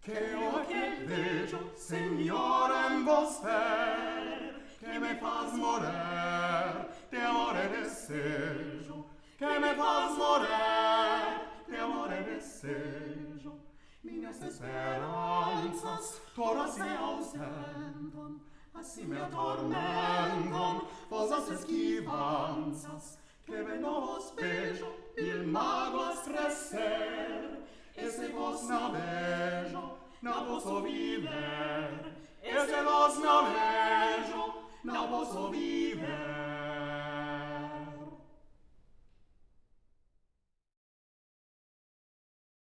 che io che veggio, Signore, en vos que me faz morer de amor e desejo, que me faz morer de amor e desejo. Minhas esperanças todas se ausentam, assim me atormentam vosas esquivanças, que ven no vos vejo mil mágoas crescer, e se vos não vejo, não posso viver, e se vos não vejo, não posso viver.